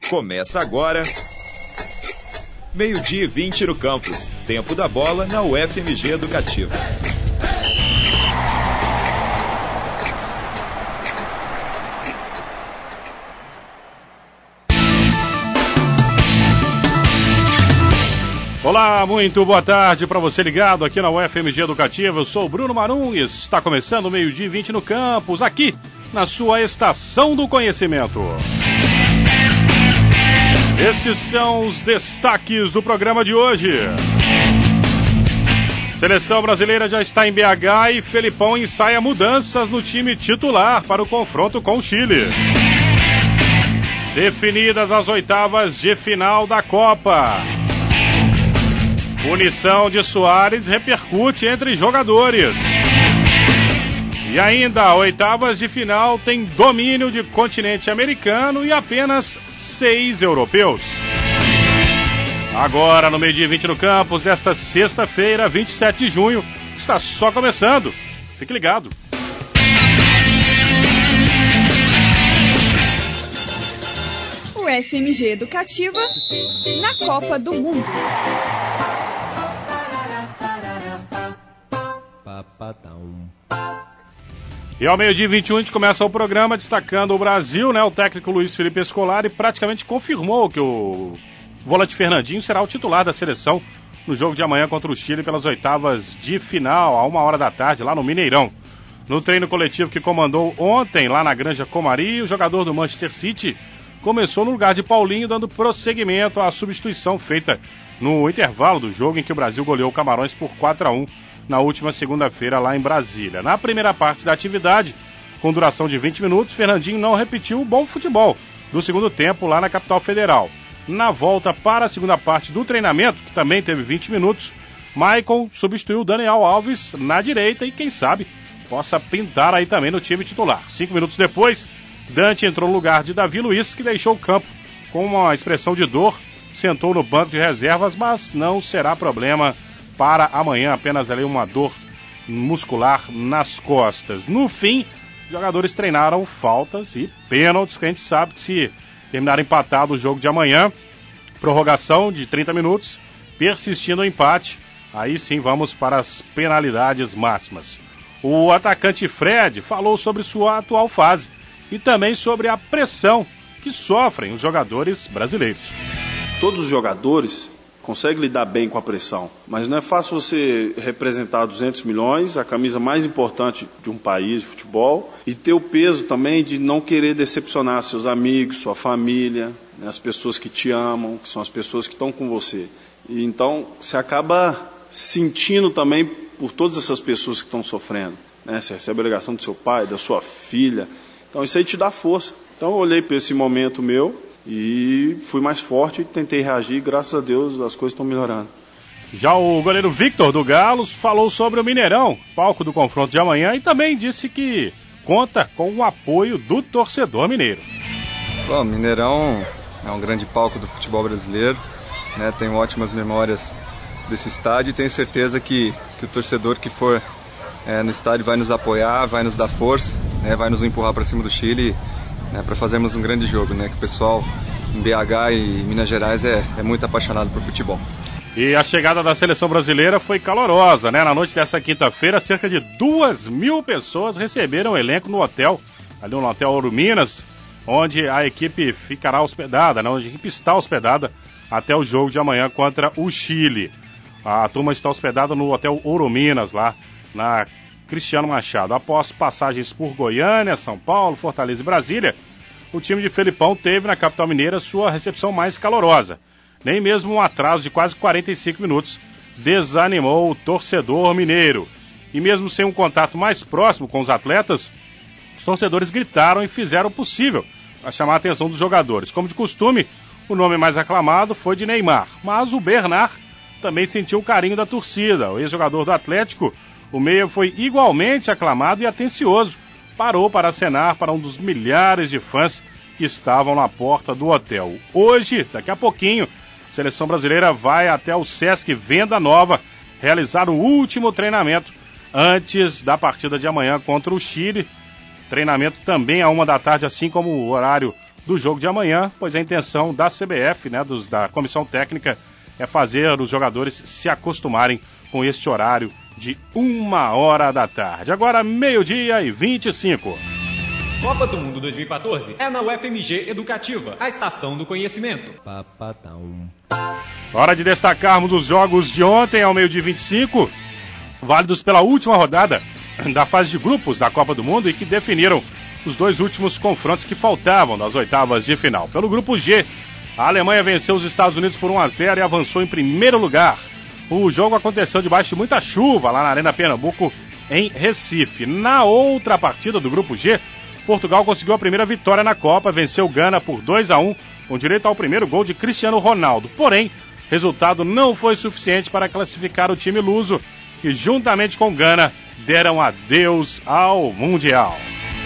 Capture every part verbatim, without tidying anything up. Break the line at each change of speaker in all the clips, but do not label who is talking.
Começa agora, meio-dia e vinte no campus. Tempo da bola na U F M G Educativa.
Olá, muito boa tarde para você ligado aqui na U F M G Educativa. Eu sou o Bruno Marum e está começando o meio-dia e vinte no campus, aqui na sua Estação do Conhecimento. Esses são os destaques do programa de hoje. Seleção brasileira já está em B H e Felipão ensaia mudanças no time titular para o confronto com o Chile. Definidas as oitavas de final da Copa. Punição de Soares repercute entre jogadores. E ainda, oitavas de final tem domínio de continente americano e apenas seis europeus. Agora, no meio-dia e vinte no campus, desta sexta-feira, vinte e sete de junho, está só começando. Fique ligado.
U F M G Educativa na Copa do Mundo.
E ao meio-dia e vinte e um a gente começa o programa destacando o Brasil, né? O técnico Luiz Felipe Scolari praticamente confirmou que o volante Fernandinho será o titular da seleção no jogo de amanhã contra o Chile pelas oitavas de final, a uma hora da tarde, lá no Mineirão. No treino coletivo que comandou ontem lá na Granja Comari, o jogador do Manchester City começou no lugar de Paulinho, dando prosseguimento à substituição feita no intervalo do jogo em que o Brasil goleou o Camarões por quatro a um na última segunda-feira lá em Brasília. Na primeira parte da atividade, com duração de vinte minutos, Fernandinho não repetiu o bom futebol do segundo tempo lá na capital federal. Na volta para a segunda parte do treinamento, que também teve vinte minutos, Maicon substituiu Daniel Alves na direita e, quem sabe, possa pintar aí também no time titular. Cinco minutos depois, Dante entrou no lugar de Davi Luiz, que deixou o campo com uma expressão de dor, sentou no banco de reservas, mas não será problema para amanhã, apenas ali uma dor muscular nas costas. No fim, os jogadores treinaram faltas e pênaltis, que a gente sabe que se terminar empatado o jogo de amanhã, prorrogação de trinta minutos, persistindo o empate, aí sim vamos para as penalidades máximas. O atacante Fred falou sobre sua atual fase e também sobre a pressão que sofrem os jogadores brasileiros.
Todos os jogadores conseguem lidar bem com a pressão, mas não é fácil você representar duzentos milhões, a camisa mais importante de um país de futebol, e ter o peso também de não querer decepcionar seus amigos, sua família, né, as pessoas que te amam, que são as pessoas que estão com você. E então você acaba sentindo também por todas essas pessoas que estão sofrendo, né? Você recebe a ligação do seu pai, da sua filha, então isso aí te dá força. Então eu olhei para esse momento meu e fui mais forte e tentei reagir, graças a Deus as coisas estão melhorando.
Já o goleiro Victor do Galos falou sobre o Mineirão, palco do confronto de amanhã, e também disse que conta com o apoio do torcedor mineiro.
Bom, Mineirão é um grande palco do futebol brasileiro, né? Tenho ótimas memórias desse estádio e tenho certeza que, que o torcedor que for é, no estádio vai nos apoiar, vai nos dar força, né? Vai nos empurrar para cima do Chile, né, para fazermos um grande jogo, né, que o pessoal em B H e Minas Gerais é, é muito apaixonado por futebol.
E a chegada da seleção brasileira foi calorosa, né? Na noite dessa quinta-feira, cerca de duas mil pessoas receberam o elenco no hotel, ali no Hotel Ouro Minas, onde a equipe ficará hospedada, né, onde a equipe está hospedada até o jogo de amanhã contra o Chile. A turma está hospedada no Hotel Ouro Minas, lá na Cristiano Machado. Após passagens por Goiânia, São Paulo, Fortaleza e Brasília, o time de Felipão teve na capital mineira sua recepção mais calorosa. Nem mesmo um atraso de quase quarenta e cinco minutos desanimou o torcedor mineiro. E mesmo sem um contato mais próximo com os atletas, os torcedores gritaram e fizeram o possível para chamar a atenção dos jogadores. Como de costume, o nome mais aclamado foi de Neymar, mas o Bernard também sentiu o carinho da torcida. O ex-jogador do Atlético, o meia, foi igualmente aclamado e atencioso. Parou para acenar para um dos milhares de fãs que estavam na porta do hotel. Hoje, daqui a pouquinho, a seleção brasileira vai até o Sesc Venda Nova realizar o último treinamento antes da partida de amanhã contra o Chile. Treinamento também a uma da tarde, assim como o horário do jogo de amanhã, pois a intenção da C B F, né, dos, da comissão técnica, é fazer os jogadores se acostumarem com este horário de uma hora da tarde. Agora, meio-dia e vinte e cinco.
Copa do Mundo dois mil e quatorze é na U F M G Educativa, a estação do conhecimento.
Hora de destacarmos os jogos de ontem ao meio-dia e vinte e cinco, válidos pela última rodada da fase de grupos da Copa do Mundo e que definiram os dois últimos confrontos que faltavam das oitavas de final. Pelo grupo G, a Alemanha venceu os Estados Unidos por um a zero e avançou em primeiro lugar. O jogo aconteceu debaixo de muita chuva lá na Arena Pernambuco, em Recife. Na outra partida do grupo G, Portugal conseguiu a primeira vitória na Copa, venceu Gana por dois a um, com direito ao primeiro gol de Cristiano Ronaldo. Porém, resultado não foi suficiente para classificar o time luso, que juntamente com Gana deram adeus ao Mundial.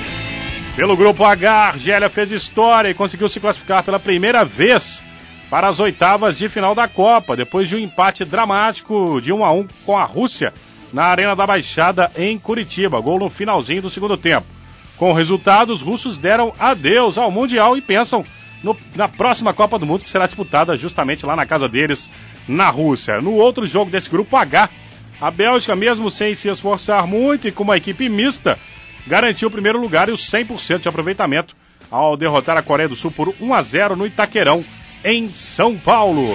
Pelo grupo H, a Argélia fez história e conseguiu se classificar pela primeira vez para as oitavas de final da Copa, depois de um empate dramático de um a um com a Rússia na Arena da Baixada em Curitiba, gol no finalzinho do segundo tempo. Com o resultado, os russos deram adeus ao Mundial e pensam no, na próxima Copa do Mundo, que será disputada justamente lá na casa deles, na Rússia. No outro jogo desse grupo H, a Bélgica, mesmo sem se esforçar muito e com uma equipe mista, garantiu o primeiro lugar e o cem por cento de aproveitamento ao derrotar a Coreia do Sul por um a zero no Itaquerão, em São Paulo.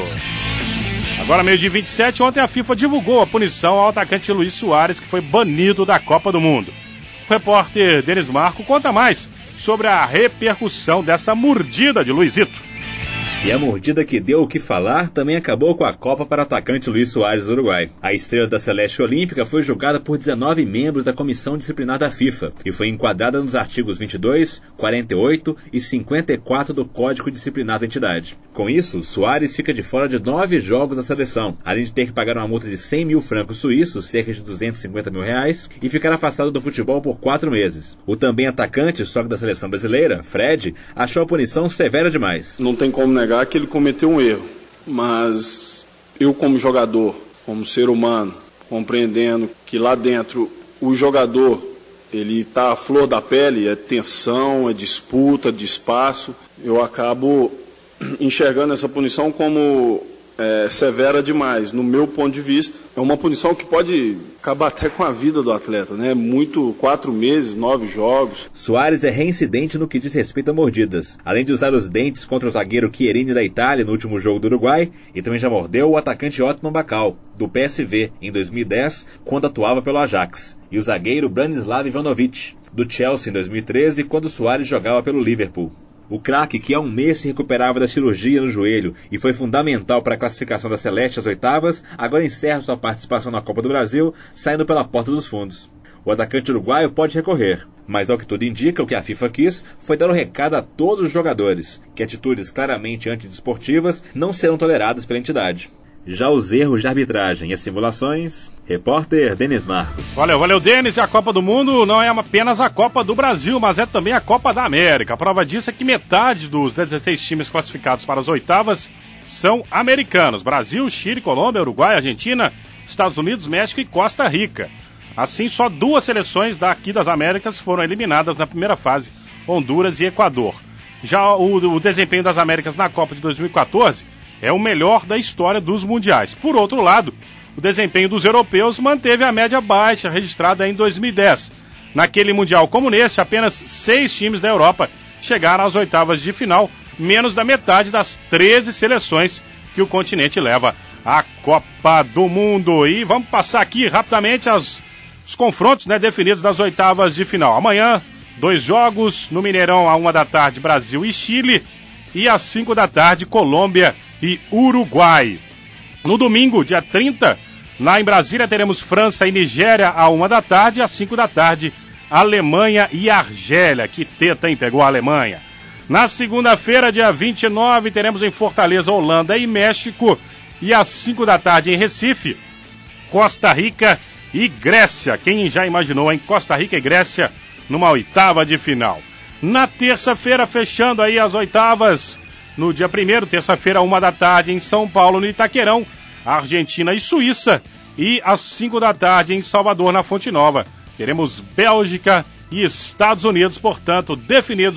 Agora, meio-dia e vinte e sete, ontem a FIFA divulgou a punição ao atacante Luis Soares, que foi banido da Copa do Mundo. O repórter Denis Marco conta mais sobre a repercussão dessa mordida de Luizito.
E a mordida que deu o que falar também acabou com a Copa para o atacante Luis Soares do Uruguai. A estrela da Celeste Olímpica foi julgada por dezenove membros da Comissão Disciplinar da FIFA e foi enquadrada nos artigos vinte e dois, quarenta e oito e cinquenta e quatro do Código Disciplinar da entidade. Com isso, Soares fica de fora de nove jogos da seleção, além de ter que pagar uma multa de cem mil francos suíços, cerca de duzentos e cinquenta mil reais, e ficar afastado do futebol por quatro meses. O também atacante, sócio da seleção brasileira, Fred, achou a punição severa demais.
Não tem como negar que ele cometeu um erro, mas eu como jogador, como ser humano, compreendendo que lá dentro o jogador ele está à flor da pele, é tensão, é disputa de espaço, eu acabo enxergando essa punição como é, severa demais. No meu ponto de vista, é uma punição que pode acabar até com a vida do atleta, né? Muito, quatro meses, nove jogos.
Soares é reincidente no que diz respeito a mordidas. Além de usar os dentes contra o zagueiro Chiellini da Itália no último jogo do Uruguai, e também já mordeu o atacante Otman Bacal, do P S V, em dois mil e dez, quando atuava pelo Ajax, e o zagueiro Branislav Ivanovic, do Chelsea, em dois mil e treze, quando Soares jogava pelo Liverpool. O craque, que há um mês se recuperava da cirurgia no joelho e foi fundamental para a classificação da Celeste às oitavas, agora encerra sua participação na Copa do Brasil, saindo pela porta dos fundos. O atacante uruguaio pode recorrer, mas ao que tudo indica, o que a FIFA quis foi dar um recado a todos os jogadores, que atitudes claramente antidesportivas não serão toleradas pela entidade. Já os erros de arbitragem e as simulações, repórter Denis Marcos.
Valeu, valeu Denis, e a Copa do Mundo não é apenas a Copa do Brasil, mas é também a Copa da América. A prova disso é que metade dos dezesseis times classificados para as oitavas são americanos. Brasil, Chile, Colômbia, Uruguai, Argentina, Estados Unidos, México e Costa Rica. Assim, só duas seleções daqui das Américas foram eliminadas na primeira fase, Honduras e Equador. Já o, o desempenho das Américas na Copa de dois mil e quatorze é o melhor da história dos mundiais. Por outro lado, o desempenho dos europeus manteve a média baixa registrada em dois mil e dez. Naquele mundial como neste, apenas seis times da Europa chegaram às oitavas de final, menos da metade das treze seleções que o continente leva à Copa do Mundo. E vamos passar aqui rapidamente as, os confrontos, né, definidos das oitavas de final. Amanhã, dois jogos no Mineirão, à uma da tarde, Brasil e Chile, e às cinco da tarde, Colômbia e Uruguai. No domingo, dia trinta, lá em Brasília, teremos França e Nigéria à uma da tarde, e às cinco da tarde, Alemanha e Argélia. Que teta, hein? Pegou a Alemanha. Na segunda-feira, dia vinte e nove, teremos em Fortaleza, Holanda e México, e às cinco da tarde, em Recife, Costa Rica e Grécia. Quem já imaginou, em Costa Rica e Grécia, numa oitava de final. Na terça-feira, fechando aí as oitavas, no dia primeiro, terça-feira, uma da tarde, em São Paulo, no Itaquerão, Argentina e Suíça. E às cinco da tarde, em Salvador, na Fonte Nova, teremos Bélgica e Estados Unidos, portanto, definidos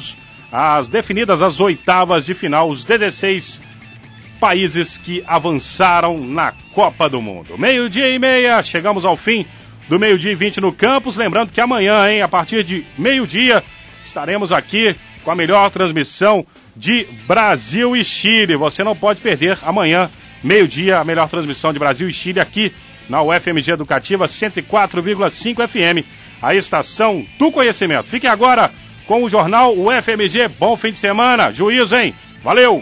as definidas as oitavas de final, os dezesseis países que avançaram na Copa do Mundo. Meio-dia e meia, chegamos ao fim do meio-dia e vinte no campus. Lembrando que amanhã, hein, a partir de meio-dia, estaremos aqui com a melhor transmissão de Brasil e Chile. Você não pode perder amanhã, meio-dia, a melhor transmissão de Brasil e Chile aqui na U F M G Educativa cento e quatro vírgula cinco F M, a estação do conhecimento. Fique agora com o jornal U F M G. Bom fim de semana. Juízo, hein? Valeu!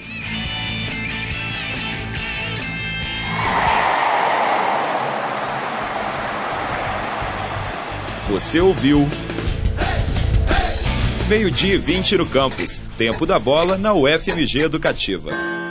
Você ouviu meio-dia e vinte no campus. Tempo da bola na U F M G Educativa.